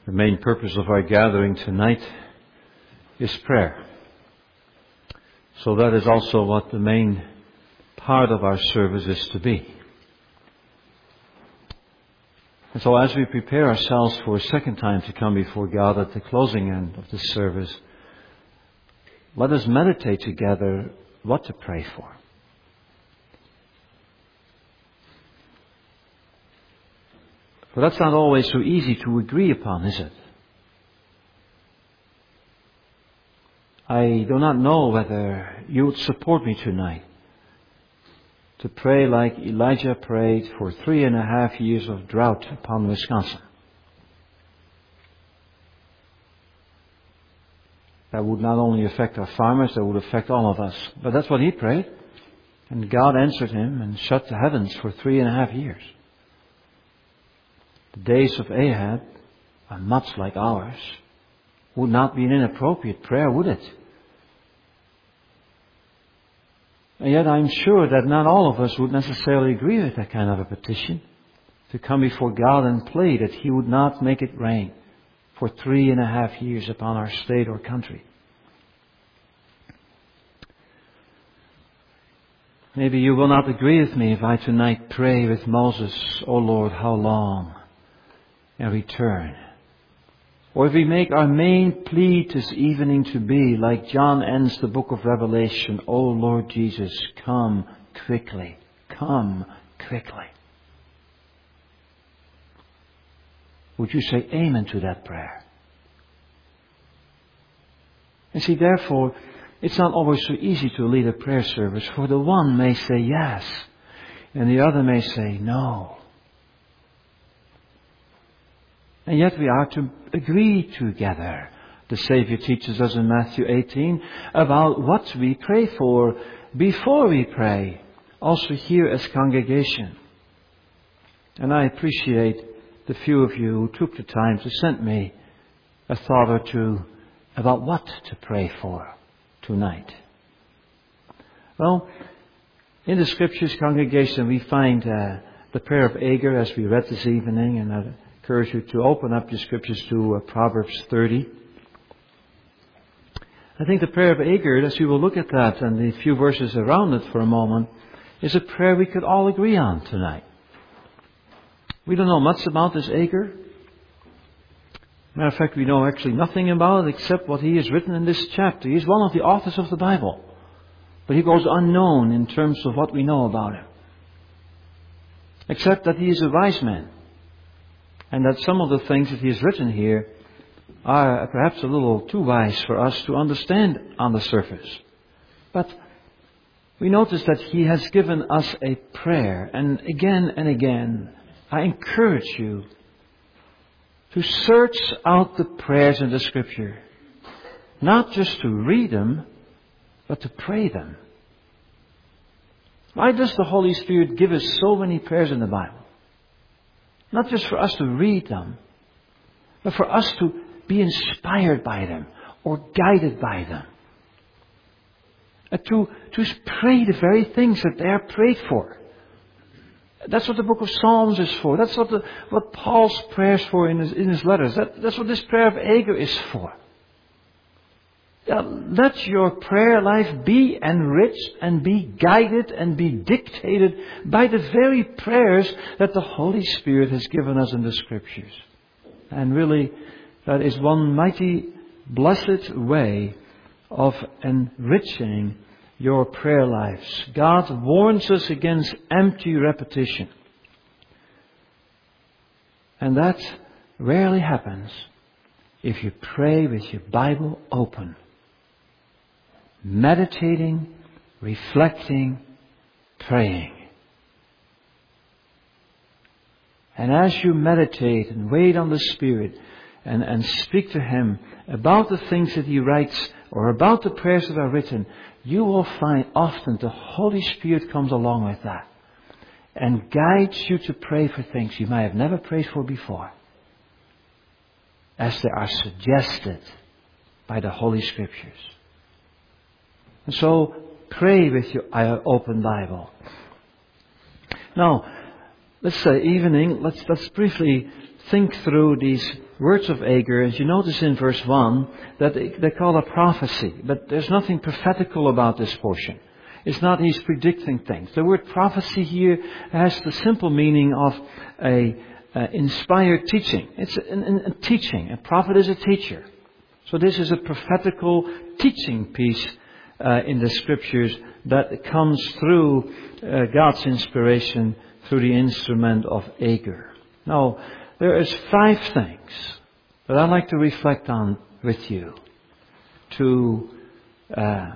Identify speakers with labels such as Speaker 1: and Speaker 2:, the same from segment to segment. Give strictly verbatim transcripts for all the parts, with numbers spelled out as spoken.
Speaker 1: The main purpose of our gathering tonight is prayer. So that is also what the main part of our service is to be. And so as we prepare ourselves for a second time to come before God at the closing end of this service, let us meditate together what to pray for. But that's not always so easy to agree upon, is it? I do not know whether you would support me tonight to pray like Elijah prayed for three and a half years of drought upon Wisconsin. That would not only affect our farmers, that would affect all of us. But that's what he prayed. And God answered him and shut the heavens for three and a half years. The days of Ahab are much like ours. Would not be an inappropriate prayer, would it? And yet I'm sure that not all of us would necessarily agree with that kind of a petition, to come before God and pray that He would not make it rain for three and a half years upon our state or country. Maybe you will not agree with me if I tonight pray with Moses, "O Lord, how long?" and return. Or if we make our main plea this evening to be, like John ends the book of Revelation, "O Lord Jesus, come quickly, come quickly." Would you say amen to that prayer? And see, therefore, it's not always so easy to lead a prayer service, for the one may say yes, and the other may say no. And yet we are to agree together. The Savior teaches us in Matthew eighteen about what we pray for before we pray, also here as congregation. And I appreciate the few of you who took the time to send me a thought or two about what to pray for tonight. Well, in the Scriptures, congregation, we find uh, the prayer of Agur as we read this evening, and I encourage you to open up your Scriptures to uh, Proverbs thirty. I think the prayer of Agur, as we will look at that and the few verses around it for a moment, is a prayer we could all agree on tonight. We don't know much about this Agur. Matter of fact, we know actually nothing about it except what he has written in this chapter. He's one of the authors of the Bible, but he goes unknown in terms of what we know about him, except that he is a wise man, and that some of the things that he has written here are perhaps a little too wise for us to understand on the surface. But we notice that he has given us a prayer, and again and again I encourage you to search out the prayers in the Scripture. Not just to read them, but to pray them. Why does the Holy Spirit give us so many prayers in the Bible? Not just for us to read them, but for us to be inspired by them or guided by them. And to, to pray the very things that they are prayed for. That's what the book of Psalms is for. That's what the, what Paul's prayers for in his, in his letters. That, that's what this prayer of Agur is for. Uh, let your prayer life be enriched and be guided and be dictated by the very prayers that the Holy Spirit has given us in the Scriptures. And really, that is one mighty blessed way of enriching your prayer lives. God warns us against empty repetition. And that rarely happens if you pray with your Bible open, meditating, reflecting, praying. And as you meditate and wait on the Spirit and, and speak to Him about the things that He writes or about the prayers that are written, you will find often the Holy Spirit comes along with that and guides you to pray for things you might have never prayed for before, as they are suggested by the Holy Scriptures. And so, pray with your open Bible. Now, this uh, evening, let's, let's briefly think through these words of Agur. As you notice in verse one, that they, they call a prophecy. But there's nothing prophetical about this portion. It's not he's predicting things. The word prophecy here has the simple meaning of a, a inspired teaching. It's a, a, a teaching. A prophet is a teacher. So this is a prophetical teaching piece uh, in the Scriptures that comes through uh, God's inspiration through the instrument of Agur. Now, there is five things that I'd like to reflect on with you to uh,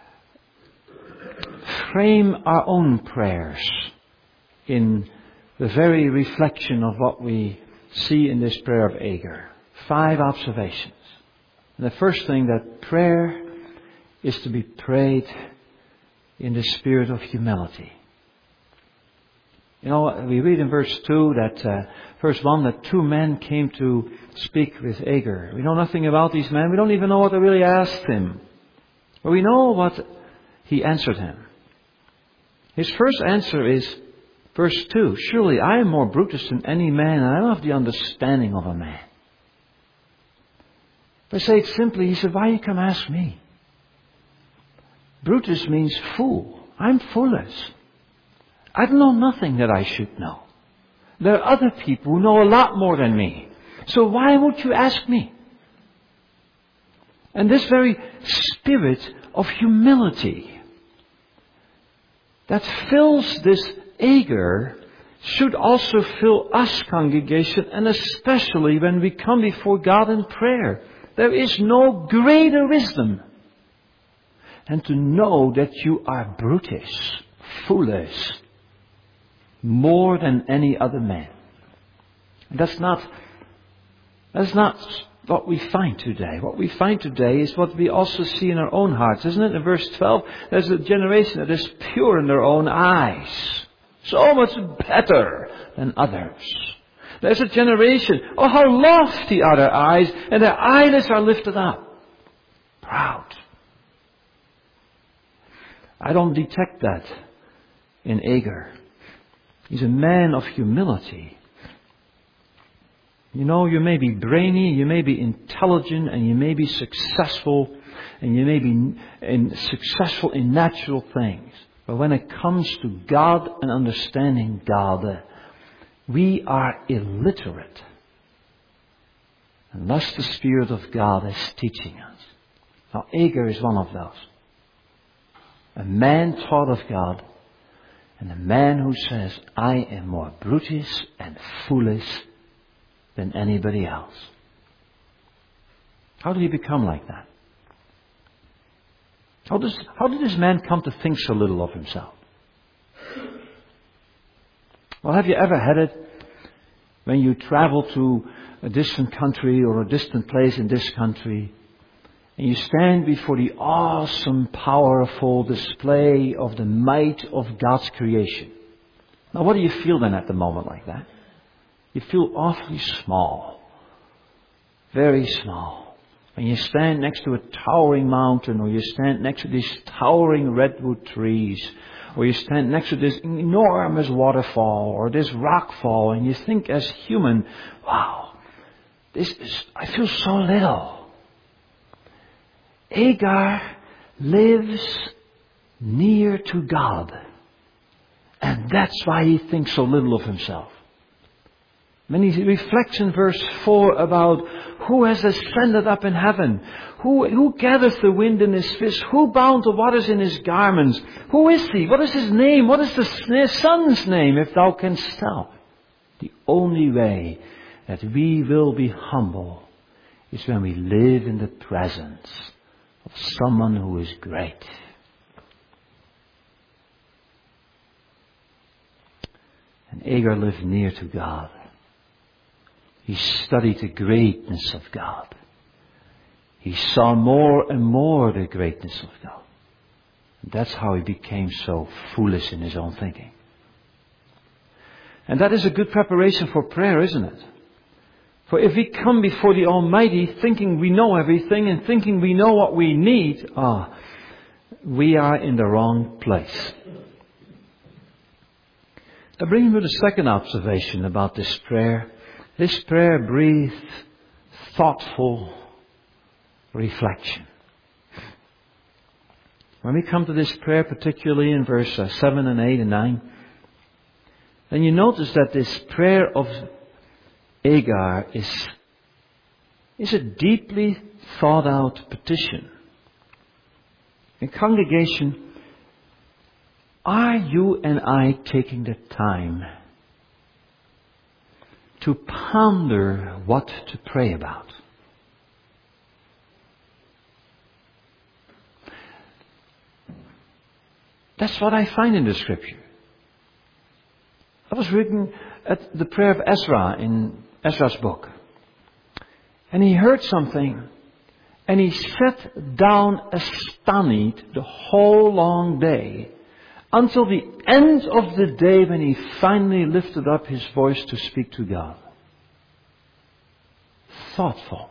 Speaker 1: frame our own prayers in the very reflection of what we see in this prayer of Agur. Five observations. And the first thing, that prayer is to be prayed in the spirit of humility. You know, we read in verse two that, uh, verse one, that two men came to speak with Agur. We know nothing about these men. We don't even know what they really asked him. But we know what he answered him. His first answer is verse two. Surely I am more brutish than any man, and I don't have the understanding of a man. They say it simply, he said, why you come ask me? Brutus means fool. I'm foolish. I know nothing that I should know. There are other people who know a lot more than me. So why would you ask me? And this very spirit of humility that fills this Agur should also fill us, congregation, and especially when we come before God in prayer. There is no greater wisdom than to know that you are brutish, foolish, more than any other man. That's not, that's not what we find today. What we find today is what we also see in our own hearts, isn't it? In verse twelve, there's a generation that is pure in their own eyes. So much better than others. There's a generation, oh how lofty are their eyes, and their eyelids are lifted up. Proud. I don't detect that in Agur. He's a man of humility. You know, you may be brainy, you may be intelligent, and you may be successful, and you may be in, successful in natural things. But when it comes to God and understanding God, we are illiterate unless the Spirit of God is teaching us. Now, Agur is one of those. A man taught of God, and a man who says, I am more brutish and foolish than anybody else. How did he become like that? How, does, how did this man come to think so little of himself? Well, have you ever had it when you travel to a distant country or a distant place in this country, and you stand before the awesome, powerful display of the might of God's creation? Now, what do you feel then at the moment like that? You feel awfully small. Very small. When you stand next to a towering mountain, or you stand next to these towering redwood trees, or you stand next to this enormous waterfall, or this rockfall, and you think as human, wow, this is, I feel so little. Agur lives near to God. And that's why he thinks so little of himself. When he reflects in verse four about who has ascended up in heaven, who, who gathers the wind in his fist, who bound the waters in his garments, who is he, what is his name, what is the son's name, if thou canst tell. The only way that we will be humble is when we live in the presence of someone who is great. And Agur lived near to God. He studied the greatness of God. He saw more and more the greatness of God. And that's how he became so foolish in his own thinking. And that is a good preparation for prayer, isn't it? For if we come before the Almighty thinking we know everything and thinking we know what we need, ah, we are in the wrong place. I bring you to the second observation about this prayer. This prayer breathed thoughtful reflection. When we come to this prayer, particularly in verse uh, seven and eight and nine, then you notice that this prayer of Agar is, is a deeply thought out petition. In congregation, are you and I taking the time to ponder what to pray about? That's what I find in the Scripture. I was reading at the prayer of Ezra in Ezra's book. And he heard something. And he sat down astonished the whole long day, until the end of the day when he finally lifted up his voice to speak to God. Thoughtful.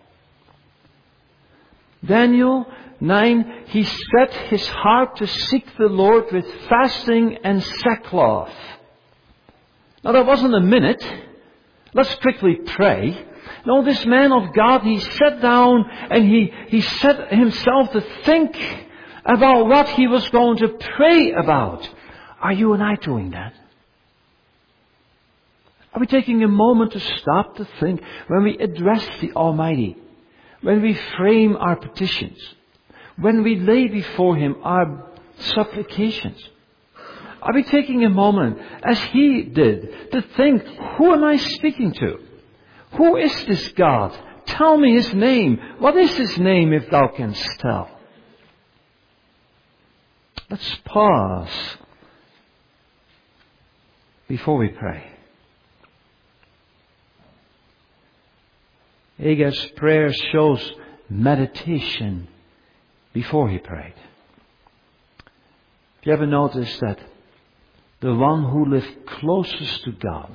Speaker 1: Daniel nine, he set his heart to seek the Lord with fasting and sackcloth. Now that wasn't a minute. Let's quickly pray. No, this man of God, he sat down and he, he set himself to think about what he was going to pray about. Are you and I doing that? Are we taking a moment to stop to think when we address the Almighty, when we frame our petitions, when we lay before Him our supplications? Are we taking a moment, as he did, to think, who am I speaking to? Who is this God? Tell me His name. What is His name, if thou canst tell? Let's pause before we pray. Agar's prayer shows meditation before he prayed. Have you ever noticed that the one who lived closest to God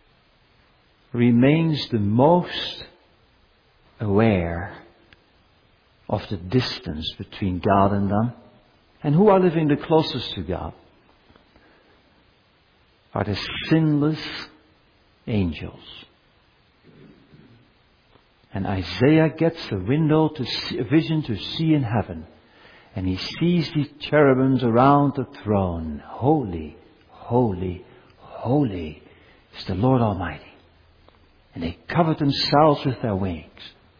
Speaker 1: remains the most aware of the distance between God and them? And who are living the closest to God? Are the sinless angels. And Isaiah gets a window to see, a vision to see in heaven. And he sees the cherubims around the throne. Holy, holy, holy is the Lord Almighty. And they cover themselves with their wings,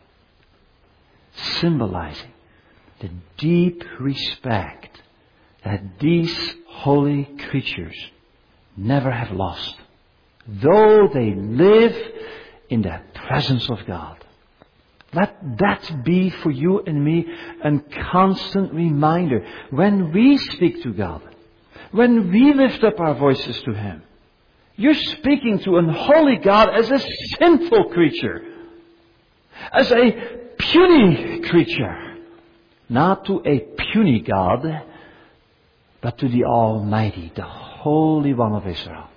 Speaker 1: symbolizing the deep respect that these holy creatures never have lost, though they live in the presence of God. Let that be for you and me a constant reminder when we speak to God, when we lift up our voices to Him. You're speaking to an holy God as a sinful creature, as a puny creature, not to a puny God, but to the Almighty, the Holy One of Israel.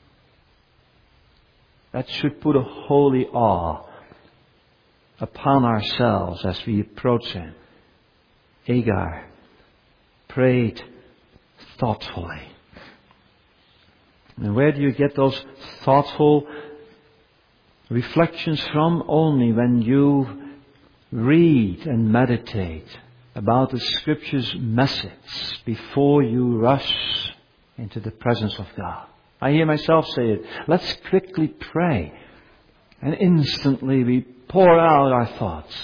Speaker 1: That should put a holy awe upon ourselves as we approach Him. Agar prayed thoughtfully. And where do you get those thoughtful reflections from? Only when you read and meditate about the Scripture's message before you rush into the presence of God. I hear myself say it. Let's quickly pray. And instantly we pour out our thoughts.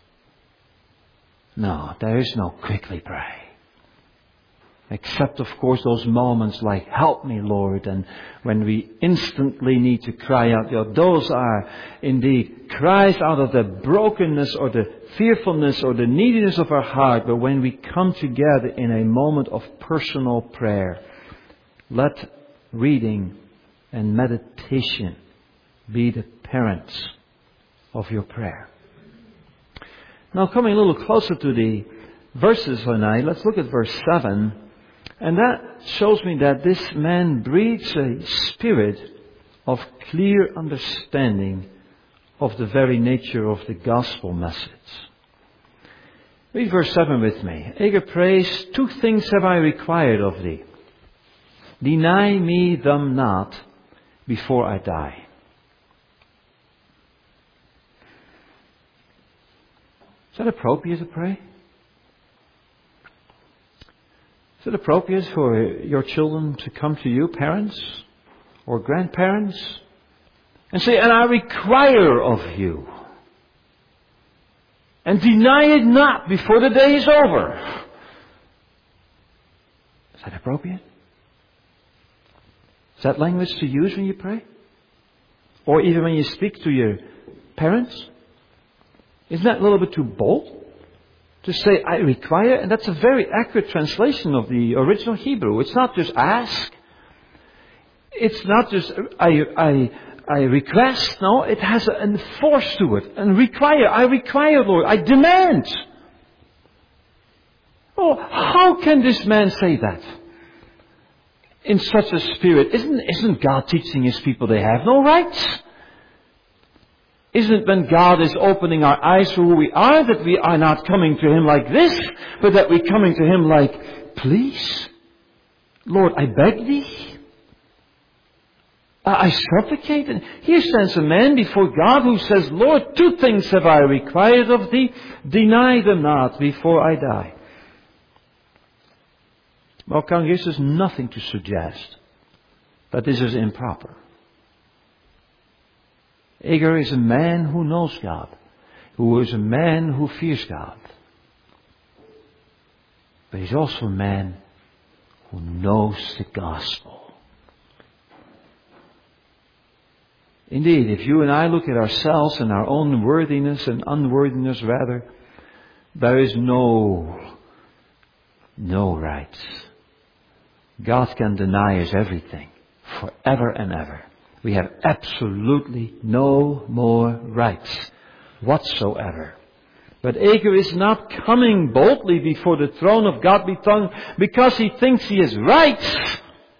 Speaker 1: No, there is no quickly pray. Except, of course, those moments like, help me, Lord. And when we instantly need to cry out, you know, those are indeed cries out of the brokenness or the fearfulness or the neediness of our heart. But when we come together in a moment of personal prayer, let reading and meditation be the parents of your prayer. Now, coming a little closer to the verses tonight, let's look at verse seven. And that shows me that this man breathes a spirit of clear understanding of the very nature of the gospel message. Read verse seven with me. Agar prays, two things have I required of thee. Deny me them not before I die. Is that appropriate to pray? Is it appropriate for your children to come to you, parents or grandparents, and say, and I require of you, and deny it not before the day is over? Is that appropriate? Is that language to use when you pray? Or even when you speak to your parents? Isn't that a little bit too bold? To say, I require, and that's a very accurate translation of the original Hebrew. It's not just ask. It's not just, I, I, I request. No, it has a force to it. And require, I require, Lord, I demand. Oh, how can this man say that? In such a spirit. Isn't, isn't God teaching His people they have no rights? Isn't it when God is opening our eyes for who we are, that we are not coming to Him like this, but that we're coming to Him like, please, Lord, I beg Thee. I supplicate. And here stands a man before God who says, Lord, two things have I required of Thee. Deny them not before I die. Well, congregation, there's nothing to suggest that this is improper. Agar is a man who knows God, who is a man who fears God. But he's also a man who knows the gospel. Indeed, if you and I look at ourselves and our own worthiness and unworthiness rather, there is no, no rights. God can deny us everything, forever and ever. We have absolutely no more rights whatsoever. But Agar is not coming boldly before the throne of God because he thinks he is right,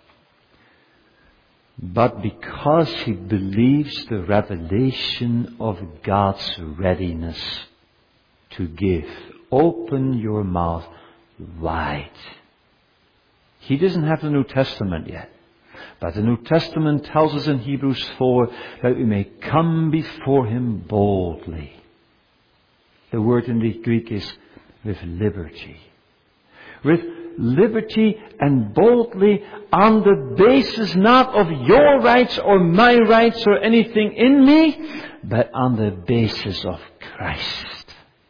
Speaker 1: but because he believes the revelation of God's readiness to give. Open your mouth wide. He doesn't have the New Testament yet. But the New Testament tells us in Hebrews four that we may come before Him boldly. The word in the Greek is with liberty. With liberty and boldly on the basis not of your rights or my rights or anything in me, but on the basis of Christ.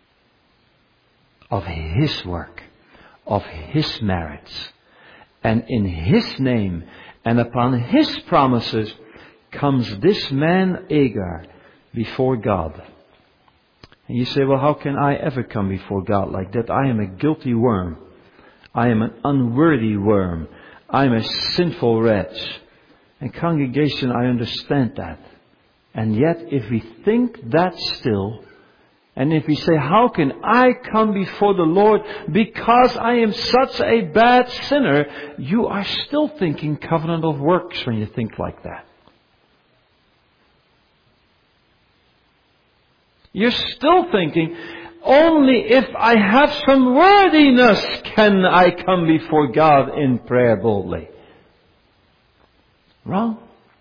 Speaker 1: Of His work. Of His merits. And in His name and upon His promises comes this man Agar before God. And you say, well, how can I ever come before God like that? I am a guilty worm. I am an unworthy worm. I am a sinful wretch. And congregation, I understand that. And yet, if we think that still, and if we say, how can I come before the Lord because I am such a bad sinner? You are still thinking covenant of works when you think like that. You're still thinking, only if I have some worthiness can I come before God in prayer boldly. Wrong.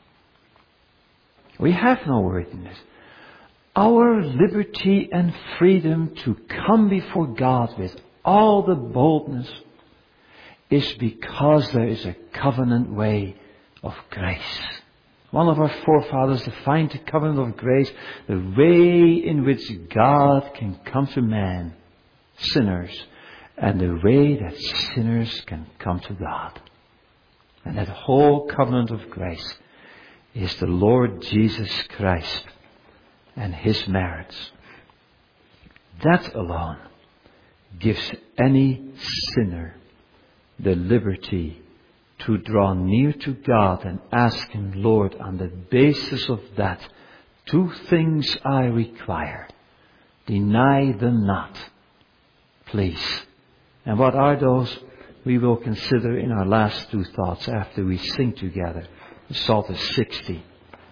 Speaker 1: We have no worthiness. Our liberty and freedom to come before God with all the boldness is because there is a covenant way of grace. One of our forefathers defined the covenant of grace, the way in which God can come to man, sinners, and the way that sinners can come to God. And that whole covenant of grace is the Lord Jesus Christ and His merits. That alone gives any sinner the liberty to draw near to God and ask Him, Lord, on the basis of that, two things I require. Deny them not, please. And what are those? We will consider in our last two thoughts after we sing together. Psalm sixty.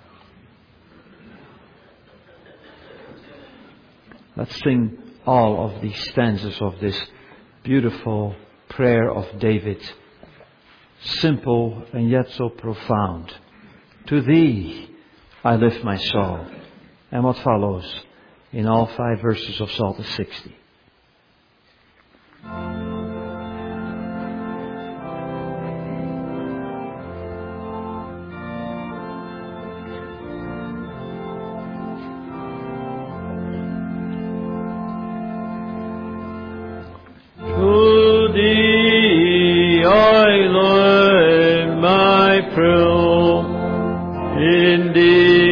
Speaker 1: Let's sing all of these stanzas of this beautiful prayer of David. Simple and yet so profound. To Thee I lift my soul. And what follows in all five verses of Psalm sixty.
Speaker 2: To Thee I lay my prayer in Thee.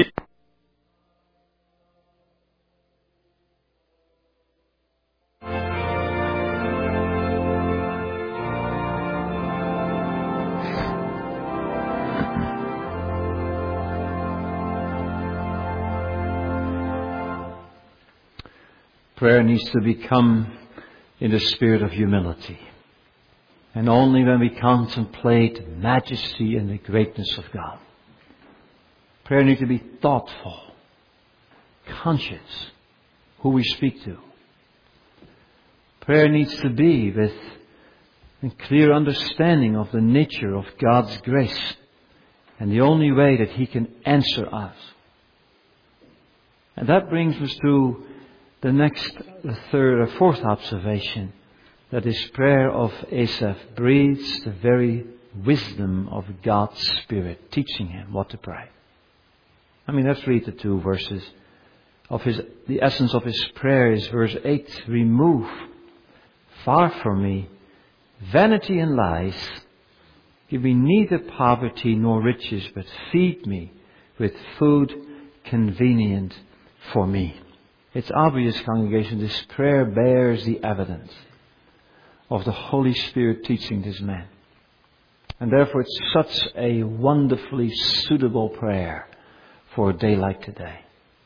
Speaker 1: Prayer needs to become in the spirit of humility. And only when we contemplate the majesty and the greatness of God. Prayer needs to be thoughtful, conscious, who we speak to. Prayer needs to be with a clear understanding of the nature of God's grace and the only way that He can answer us. And that brings us to the next, the third or fourth observation, that this prayer of Asaph breathes the very wisdom of God's Spirit, teaching him what to pray. I mean, let's read the two verses of his, the essence of his prayer is verse eight. Remove far from me vanity and lies. Give me neither poverty nor riches, but feed me with food convenient for me. It's obvious, congregation, this prayer bears the evidence of the Holy Spirit teaching this man. And therefore it's such a wonderfully suitable prayer for a day like today.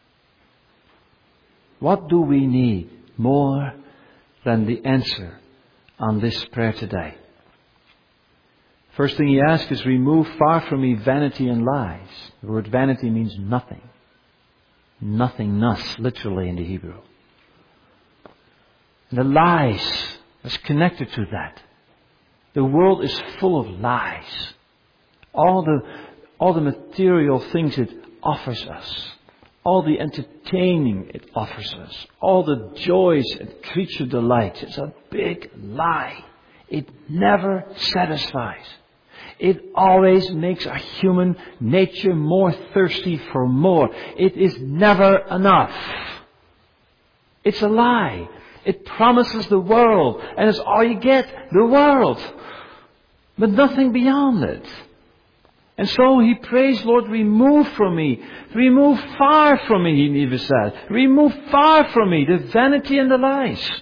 Speaker 1: What do we need more than the answer on this prayer today? First thing he asks is, remove far from me vanity and lies. The word vanity means nothing. Nothingness, literally in the Hebrew. And the lies that's connected to that. The world is full of lies. All the, all the material things it offers us. All the entertaining it offers us. All the joys and creature delights. It's a big lie. It never satisfies. It always makes our human nature more thirsty for more. It is never enough. It's a lie. It promises the world, and it's all you get, the world. But nothing beyond it. And so he prays, Lord, remove from me, remove far from me, he even said. Remove far from me the vanity and the lies.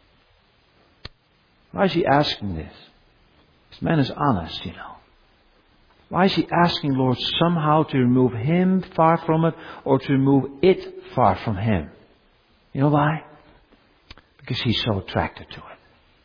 Speaker 1: Why is he asking this? This man is honest, you know. Why is he asking, Lord, somehow to remove him far from it or to remove it far from him? You know why? Because he's so attracted to it.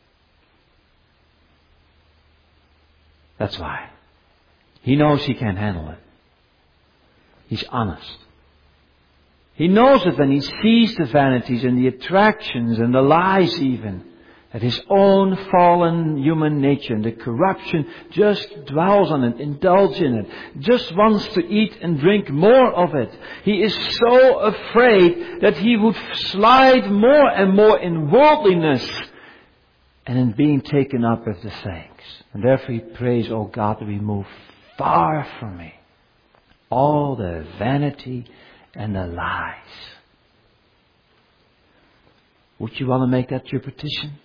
Speaker 1: That's why. He knows he can't handle it. He's honest. He knows that when he sees the vanities and the attractions and the lies even, that his own fallen human nature and the corruption just dwells on it, indulges in it, just wants to eat and drink more of it. He is so afraid that he would slide more and more in worldliness and in being taken up with the things. And therefore he prays, oh God, to remove far from me all the vanity and the lies. Would you want to make that your petition?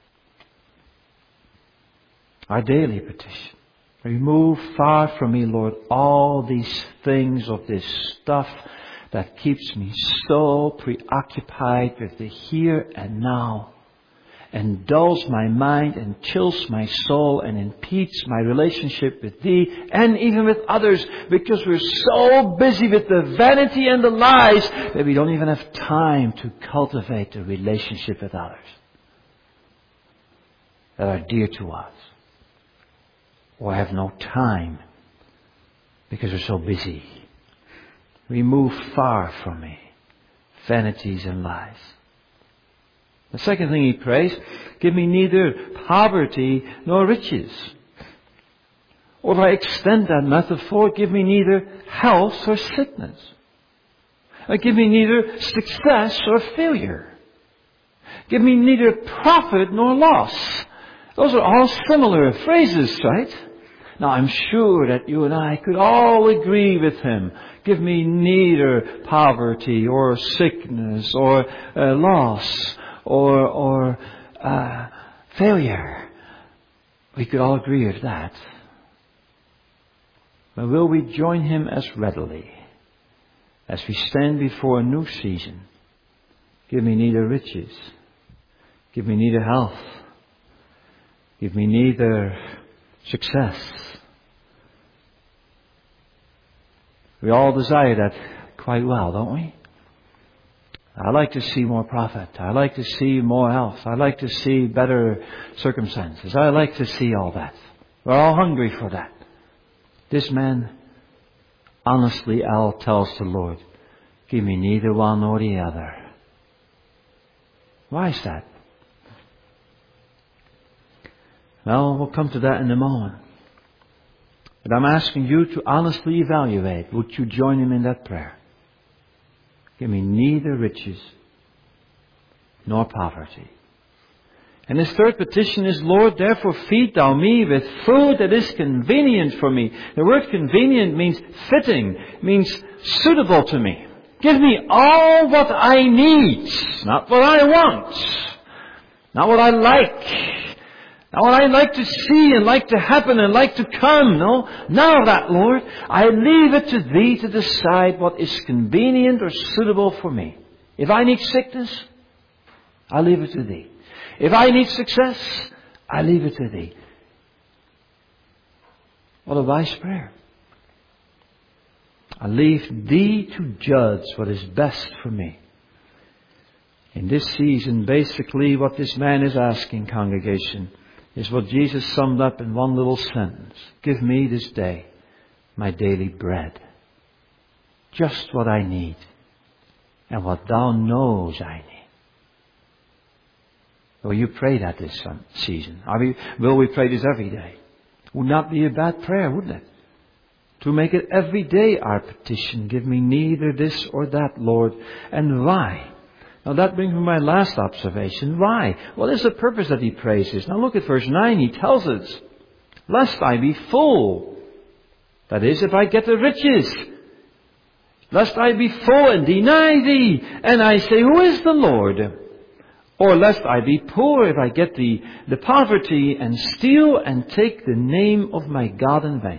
Speaker 1: Our daily petition. Remove far from me, Lord, all these things of this stuff that keeps me so preoccupied with the here and now, and dulls my mind and chills my soul and impedes my relationship with Thee and even with others, because we're so busy with the vanity and the lies that we don't even have time to cultivate a relationship with others that are dear to us. Or have no time because we're so busy. Remove far from me vanities and lies. The second thing he prays, give me neither poverty nor riches. Or if I extend that metaphor, give me neither health or sickness. Or give me neither success or failure. Give me neither profit nor loss. Those are all similar phrases, right? Now I'm sure that you and I could all agree with him. Give me neither poverty or sickness or uh, loss or, or uh, failure. We could all agree with that. But will we join him as readily as we stand before a new season? Give me neither riches. Give me neither health. Give me neither success. We all desire that quite well, don't we? I like to see more profit. I like to see more health. I like to see better circumstances. I like to see all that. We're all hungry for that. This man, honestly, Al tells the Lord, give me neither one nor the other. Why is that? Well, we'll come to that in a moment. But I'm asking you to honestly evaluate. Would you join him in that prayer? Give me neither riches nor poverty. And his third petition is, Lord, therefore feed thou me with food that is convenient for me. The word convenient means fitting, means suitable to me. Give me all what I need, not what I want, not what I like, not what I like to see and like to happen and like to come. No, none of that, Lord. I leave it to Thee to decide what is convenient or suitable for me. If I need sickness, I leave it to Thee. If I need success, I leave it to Thee. What a wise prayer. I leave Thee to judge what is best for me. In this season, basically what this man is asking, congregation, is what Jesus summed up in one little sentence. Give me this day my daily bread. Just what I need and what Thou knows I need. Will you pray that this season? Are we, will we pray this every day? Would not be a bad prayer, wouldn't it? To make it every day our petition. Give me neither this or that, Lord. And why? Now that brings me to my last observation. Why? What is the purpose that he prays this? Now look at verse nine. He tells us, lest I be full. That is, if I get the riches. Lest I be full and deny Thee. And I say, who is the Lord? Or lest I be poor if I get the, the poverty and steal and take the name of my God in vain.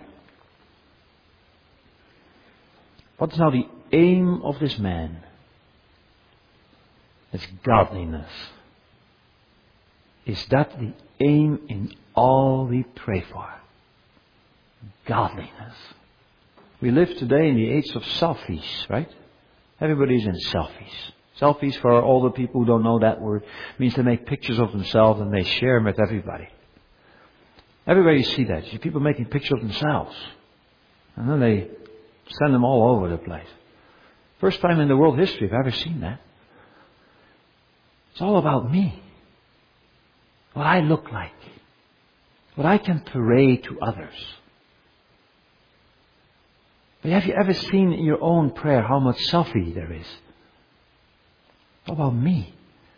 Speaker 1: What is now the aim of this man? It's godliness. Is that the aim in all we pray for? Godliness. We live today in the age of selfies, right? Everybody's in selfies. Selfies, for all the people who don't know that word, means they make pictures of themselves and they share them with everybody. Everywhere you see that, you see people making pictures of themselves. And then they send them all over the place. First time in the world history I've ever seen that. It's all about me. What I look like. What I can parade to others. But have you ever seen in your own prayer how much selfie there is? What about me?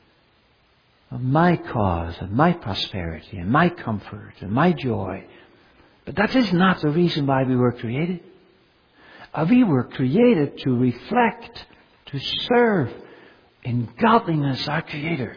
Speaker 1: My cause and my prosperity and my comfort and my joy. But that is not the reason why we were created. Uh, we were created to reflect, to serve in godliness our Creator.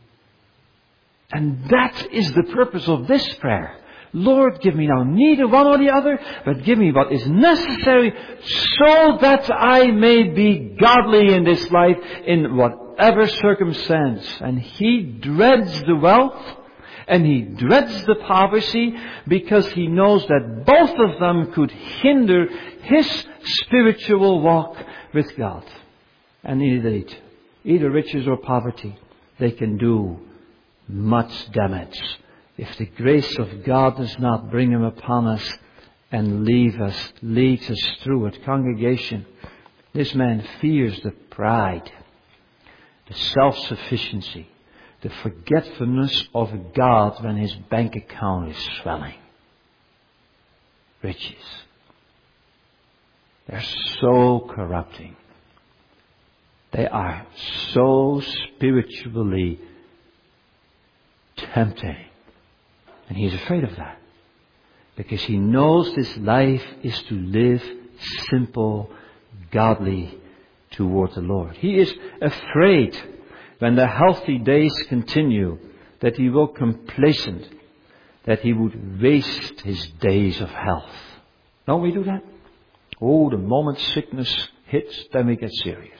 Speaker 1: And that is the purpose of this prayer. Lord, give me now neither one or the other, but give me what is necessary so that I may be godly in this life in whatever circumstance. And he dreads the wealth and he dreads the poverty because he knows that both of them could hinder his spiritual walk with God. And indeed, either riches or poverty, they can do much damage if the grace of God does not bring him upon us and leave us, leads us through it. Congregation, this man fears the pride, the self-sufficiency, the forgetfulness of God when his bank account is swelling. riches. They're so corrupting. They are so spiritually tempting. And he's afraid of that. Because he knows this life is to live simple, godly toward the Lord. He is afraid when the healthy days continue that he will complacent, that he would waste his days of health. Don't we do that? Oh, the moment sickness hits, then we get serious.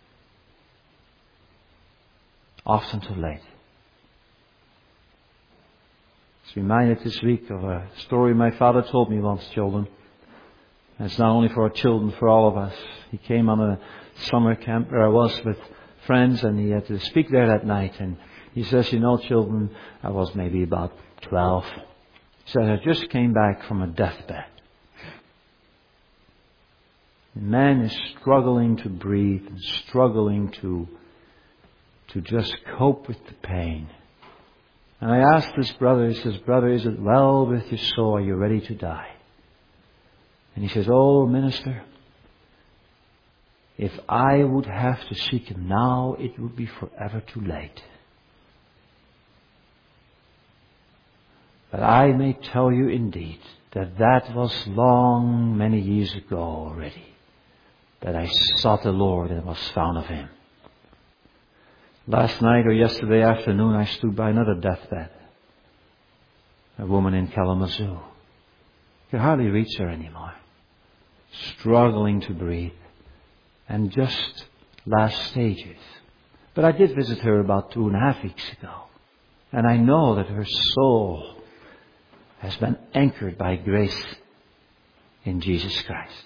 Speaker 1: Often too late. I was reminded this week of a story my father told me once, children. And it's not only for our children, for all of us. He came on a summer camp where I was with friends, and he had to speak there that night. And he says, you know, children, I was maybe about twelve. He said, I just came back from a deathbed. The man is struggling to breathe and struggling to, to just cope with the pain. And I asked this brother, he says, brother, is it well with your soul? Are you ready to die? And he says, oh, minister, if I would have to seek him now, it would be forever too late. But I may tell you indeed that that was long, many years ago already, that I sought the Lord and was found of him. Last night or yesterday afternoon, I stood by another deathbed. A woman in Kalamazoo. You could hardly reach her anymore. Struggling to breathe. And just last stages. But I did visit her about two and a half weeks ago. And I know that her soul has been anchored by grace in Jesus Christ.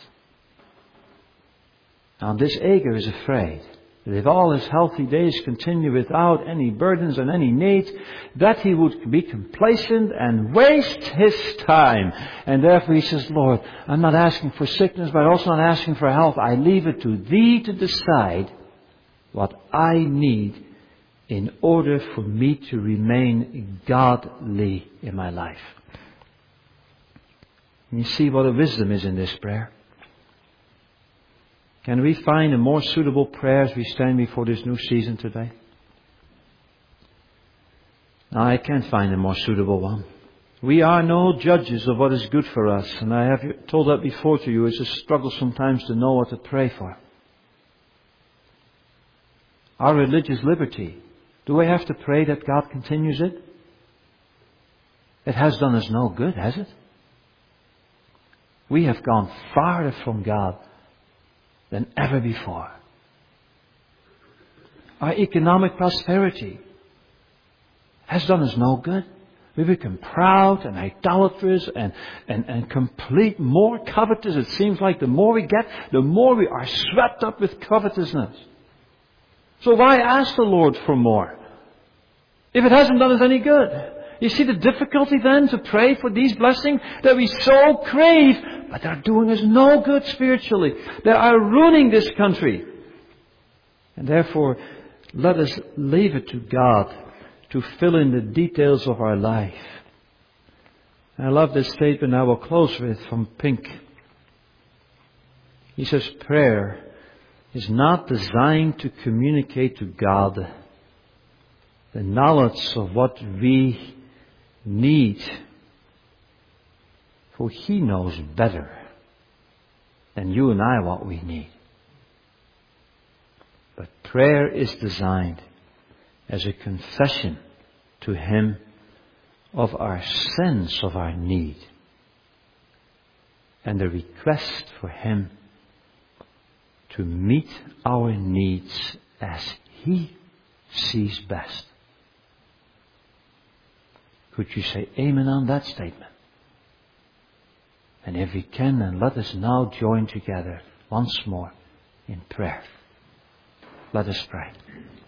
Speaker 1: Now this Agur is afraid that if all his healthy days continue without any burdens and any needs, that he would be complacent and waste his time. And therefore he says, Lord, I'm not asking for sickness, but also not asking for health. I leave it to Thee to decide what I need in order for me to remain godly in my life. And you see what a wisdom is in this prayer. Can we find a more suitable prayer as we stand before this new season today? No, I can't find a more suitable one. We are no judges of what is good for us. And I have told that before to you. It's a struggle sometimes to know what to pray for. Our religious liberty. Do we have to pray that God continues it? It has done us no good, has it? We have gone farther from God than ever before. Our economic prosperity has done us no good. We become proud and idolatrous and, and, and complete more covetous. It seems like the more we get, the more we are swept up with covetousness. So why ask the Lord for more if it hasn't done us any good? You see the difficulty then to pray for these blessings that we so crave, but they're doing us no good spiritually. They are ruining this country. And therefore, let us leave it to God to fill in the details of our life. And I love this statement I will close with from Pink. He says, prayer is not designed to communicate to God the knowledge of what we need, for He knows better than you and I what we need. But prayer is designed as a confession to Him of our sense of our need and a request for Him to meet our needs as He sees best. Could you say amen on that statement? And if we can, then let us now join together once more in prayer. Let us pray.